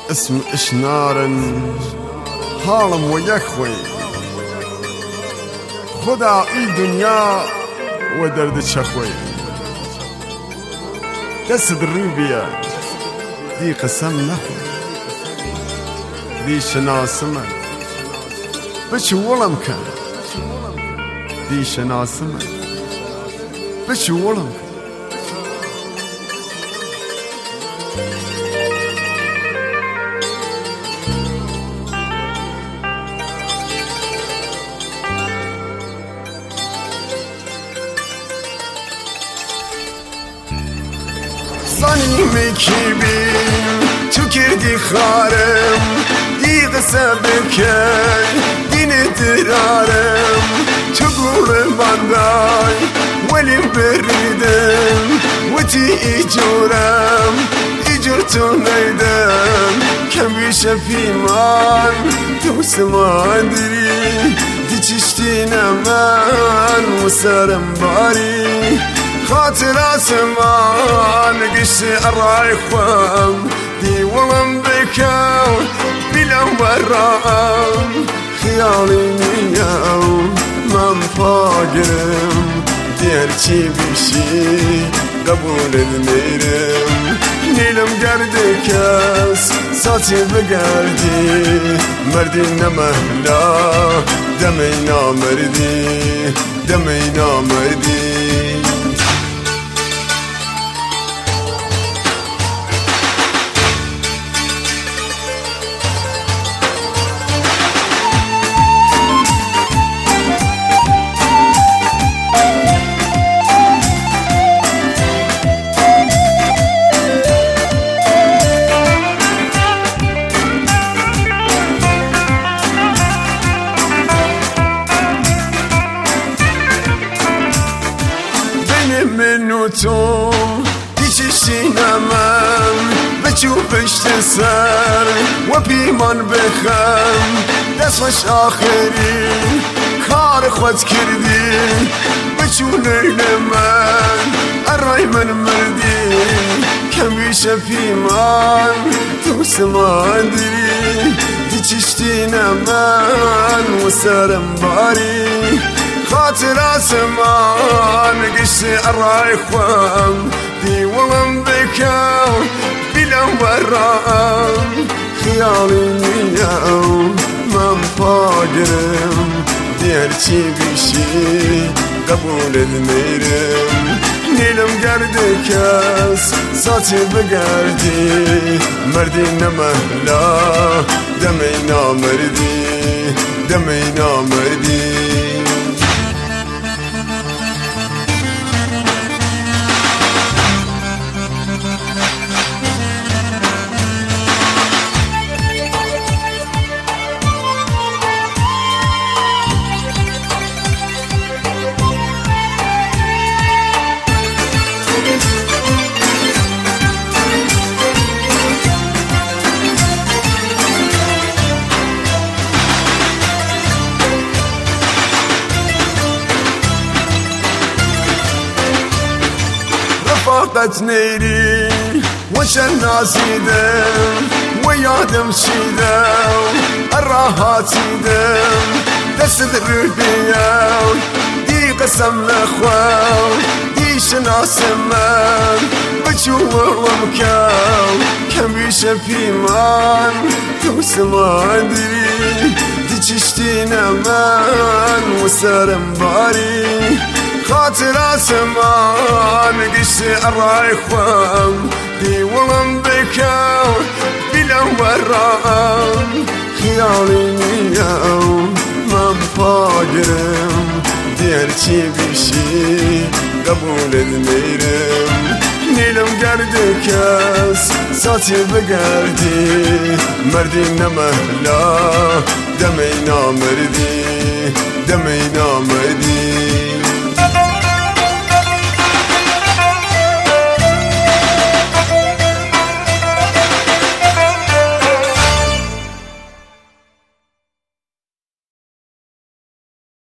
اسم اشنارن حالم و یخوی خدا ای دنیا و درد چخوی دست رو بیا دی قسم نخوی دی شناسمن بچه ولم کن دی شناسمن بچه ولم کن زنی میکیبیم تو کردی خارم دی قصه بکن دین درارم تو گول بندای ولی بریدم و تی ایجورم ایجور تو نیدم کم بیشه پیمان تو سمان دیری دی چشتی نمن و سرم باری خاطر آسمان قش الرايخوام دي ولم بكاو بلا ورام خيالي نياو ما مفاقرم ديرتي بشي قبول الميرم نيلم قرد كاس صوتي بقردي مردي نمهلا دمينا مردي دمينا مردي منو تو دیچشینم بچو پشت سر و پیمان بخم دست خوش آخری کار خود کردی بچو لیل من ارای من مردی کم بیشه پیمان تو سمان دیری دیچشتینم من و سرم باری خاطر آسمان قش الرايخوام دي ولم بكاو بلا ورام خيالي نياو ما مفاقرم ديرتي بشي قبول الميرم نيلم قرد كاس صوتي بقردي مردي نمهلا دمينا مردي دمينا مردي فقط نيري وش الناس يدم ويادم شيدم الراحات يدم دست الربيع دي قسم اخوان دي شناس من بجوا ومكاو كم بيشه فيمان تو سمان دي دي تشتينا من وسرم باري خاطر آسمان قش الرايخوام دي ولم بكاو بلا ورام خيالي نياو ما مفاقرم ديرتي بشي قبول الميرم نيلم قرد كاس صوتي بقردي مردي نمهلا دمينا مردي دمينا مردي